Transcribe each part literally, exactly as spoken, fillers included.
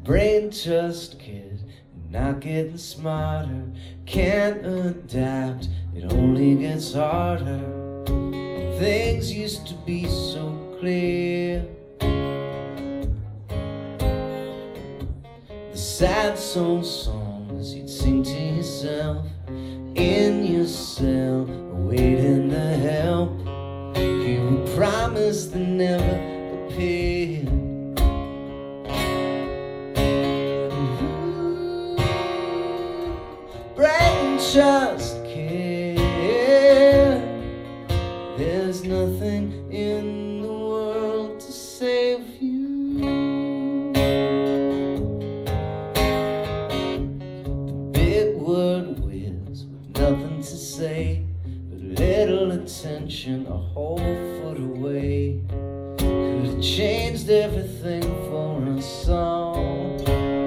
brain trust kid, not getting smarter, can't adapt, it only gets harder. Things used to be so clear. The sad soul songs you'd sing to yourself in your cell, awaiting the help you were promised that never appeared. Brain trust kid, there's nothing in the world to save you. The big word whiz with nothing to say, but little attention a whole foot away. Could have changed everything for us all.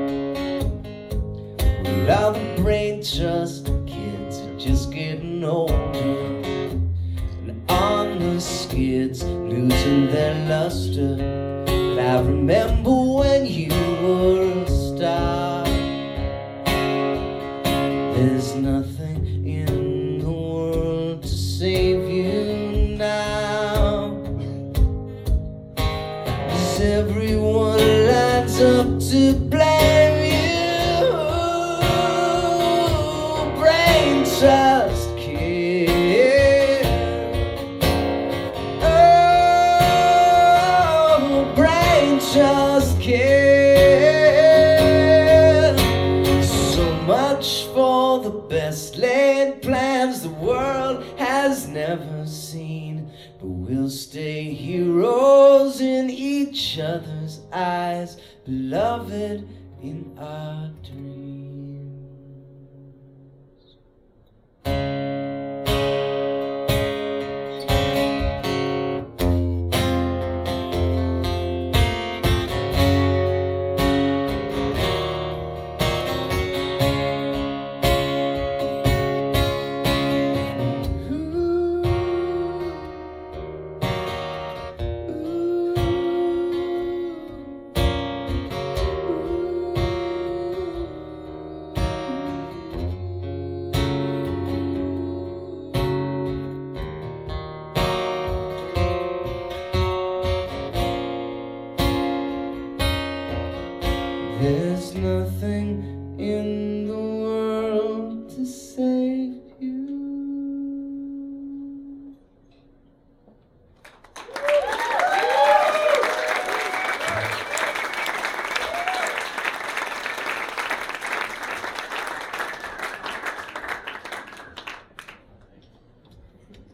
Well, the brain trust kids are just getting older, and on the skids losing their luster. But I remember when you were a star. There's nothing in the world to save you now, 'cause everyone lines up to blame you. Brain trust kid, oh, brain trust kid. So much for the best laid plans the world has never seen, but we'll stay heroes in each other's eyes, beloved in our dreams. There's nothing in the world to say.